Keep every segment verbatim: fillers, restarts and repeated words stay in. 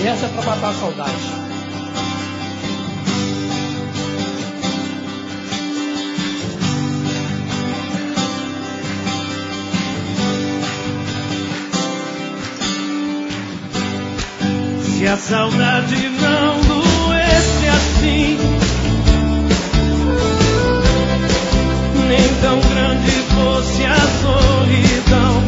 E essa é para matar a saudade. Se a saudade não doesse assim, nem tão grande fosse a solidão,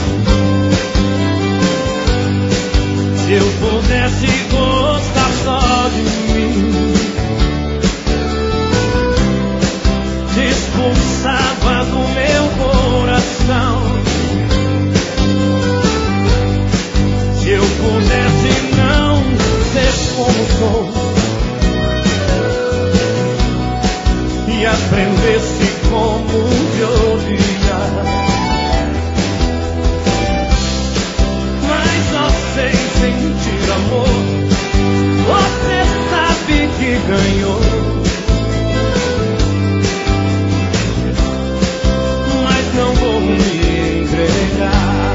se eu pudesse gostar só de mim, te expulsava do meu coração. Se eu pudesse não ser como sou e aprendesse como te odiar, mas só sei sentir amor. Você sabe que ganhou, mas não vou me entregar.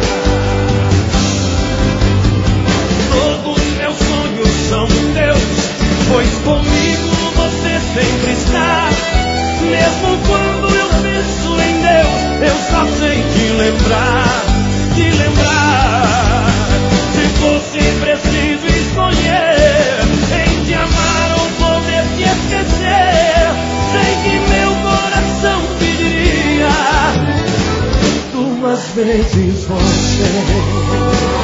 São teus, pois comigo você sempre está. Mesmo quando eu penso em Deus, eu só sei te lembrar, te lembrar. Se fosse preciso escolher em te amar ou poder te esquecer, sei que meu coração pediria duas vezes você.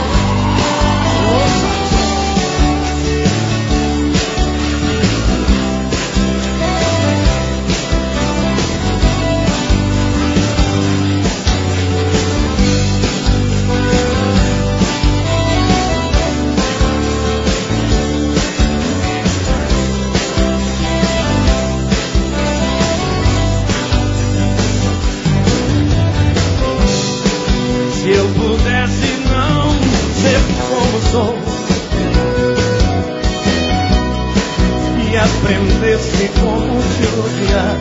Se eu pudesse não ser como sou e aprendesse como te odiar,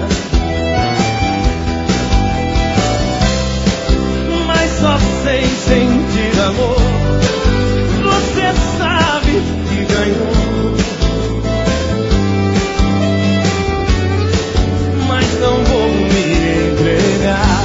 mas só sei sentir amor. Você sabe que ganhou, mas não vou me entregar.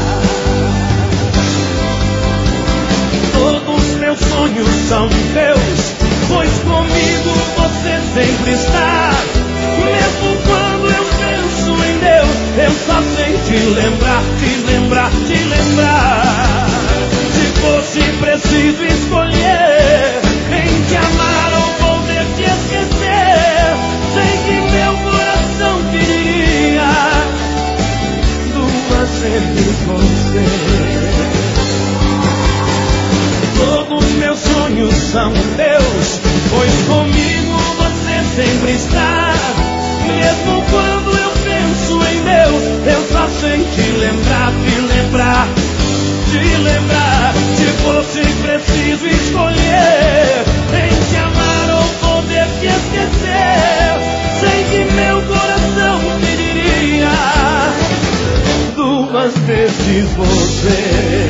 Meus sonhos são teus, pois comigo você sempre está. Mesmo quando eu penso em Deus, eu só sei te lembrar, te lembrar, te lembrar. Se fosse preciso escolher em te amar ou poder te esquecer, sei que meu coração pediria duas vezes você. Todos meus sonhos são teus, pois comigo você sempre está. Mesmo quando eu penso em Deus, eu só sei te lembrar, te lembrar, te lembrar. Se fosse preciso escolher em te amar ou poder te esquecer, sei que meu coração pediria duas vezes você.